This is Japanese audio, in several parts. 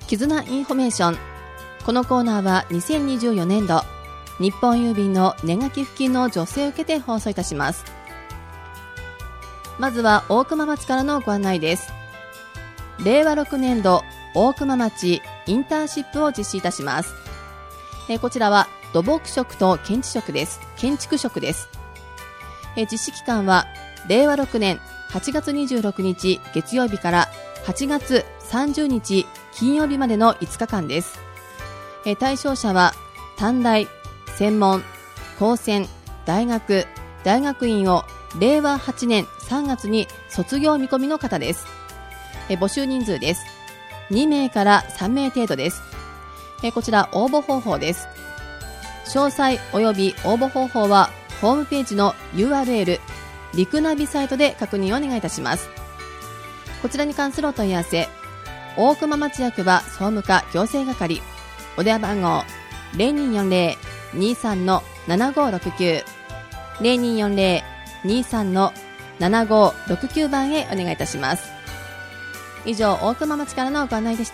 絆インフォメーション。このコーナーは2024年度日本郵便の年賀寄付金の助成を受けて放送いたします。まずは大熊町からのご案内です。令和6年度大熊町インターンシップを実施いたします。こちらは土木職と建築職です。実施期間は令和6年8月26日月曜日から8月30日金曜日までの5日間です。対象者は短大、専門、高専、大学、大学院を令和8年3月に卒業見込みの方です。募集人数です。2名から3名程度です。こちら応募方法です。詳細及び応募方法はホームページの URL リクナビサイトで確認をお願いいたします。こちらに関するお問い合わせ、大熊町役場総務課行政係、お電話番号 0240-23-7569 0240-23-7569 番へお願いいたします。以上、大熊町からのご案内でした。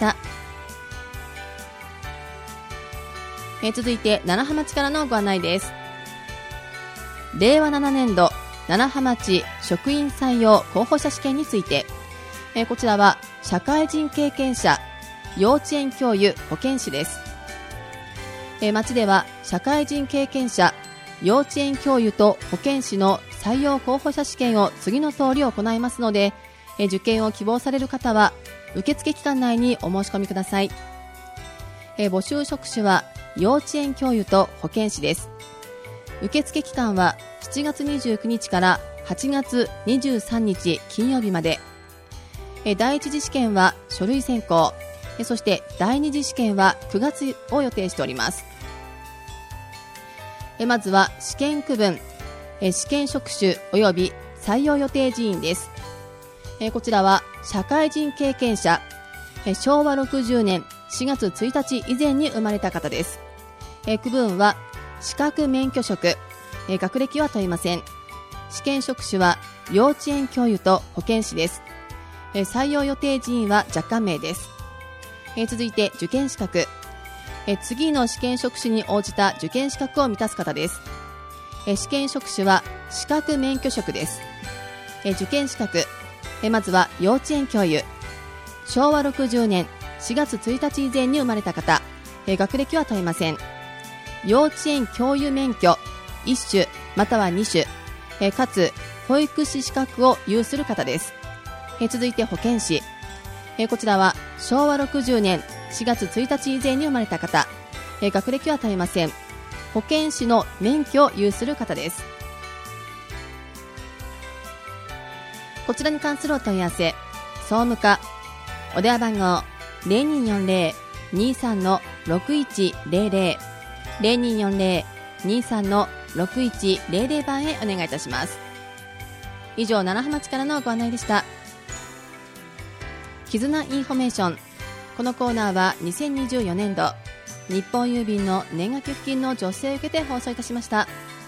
続いて楢葉町からのご案内です。令和7年度楢葉町職員採用候補者試験について、こちらは社会人経験者、幼稚園教諭、保健師です。町では社会人経験者、幼稚園教諭と保健師の採用候補者試験を次の通り行いますので、受験を希望される方は受付期間内にお申し込みください。募集職種は幼稚園教諭と保健師です。受付期間は7月29日から8月23日金曜日まで。第一次試験は書類選考、そして第二次試験は9月を予定しております。まずは試験区分、試験職種及び採用予定人員です。こちらは社会人経験者、昭和60年4月1日以前に生まれた方です。区分は資格免許職、学歴は問いません。試験職種は幼稚園教諭と保健師です。採用予定人員は若干名です。続いて受験資格、次の試験職種に応じた受験資格を満たす方です。試験職種は資格免許職です。受験資格、まずは幼稚園教諭、昭和60年4月1日以前に生まれた方、学歴は問いません。幼稚園教諭免許1種または2種、かつ保育士資格を有する方です。続いて保健師、こちらは昭和60年4月1日以前に生まれた方、学歴は問いません。保健師の免許を有する方です。こちらに関するお問い合わせ、総務課、お電話番号 0240-23-6100 0240-23-6100 番へお願いいたします。以上、楢葉町からのご案内でした。絆インフォメーション。このコーナーは2024年度日本郵便の年賀寄付金の助成を受けて放送いたしました。